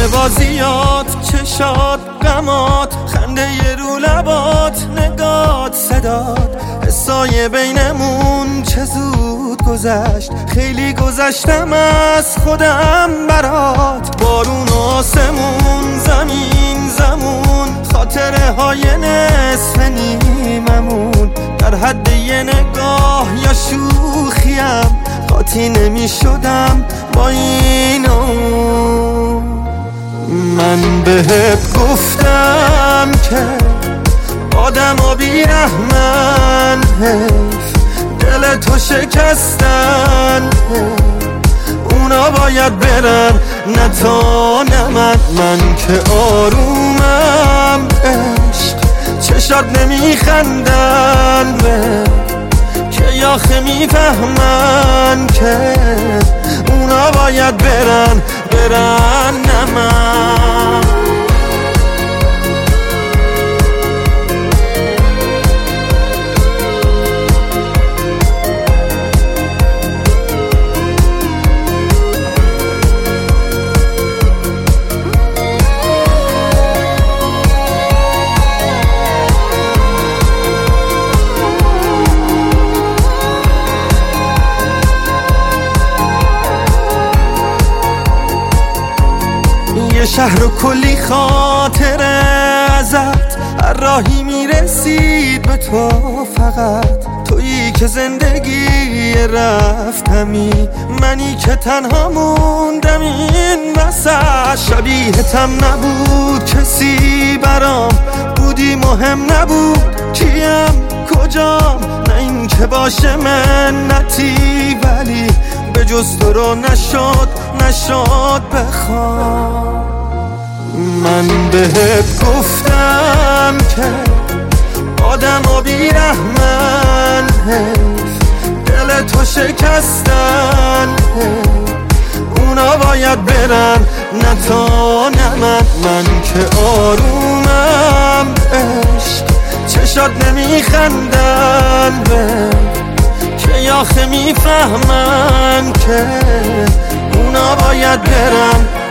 بازیات، چشات، غمات، خنده رو لبات، نگات، صدات، حسای بینمون چه زود گذشت. خیلی گذشتم از خودم برات. بارون و آسمون، زمین زمون، خاطره های نصف نیممون، در حد یه نگاه یا شوخیم قاطی نمی شدم با اینو. من بهت گفتم که آدم و بیرحمن، دل تو شکستن، اونا باید برن نه تا نه من که آرومم. عشق چشات نمیخندن که آخه میفهمن که اونا باید برن نه من. یه شهر و کلی خاطره ازت، هر راهی میرسید به تو فقط. تویی که زندگی رفتمی، منی که تنها موندم این وسط. شبیهتم نبود کسی برام، بودی مهم نبود کیم کجام. نه این که باشه منتی، ولی به جز تو رو نشد بخوام. من بهت گفتم که آدم و بیرحمن، دل تو شکستن، اونا باید برن نه تا نه من که آرومم. عشق چشات نمیخندن که آخه میفهمن که اونا باید برن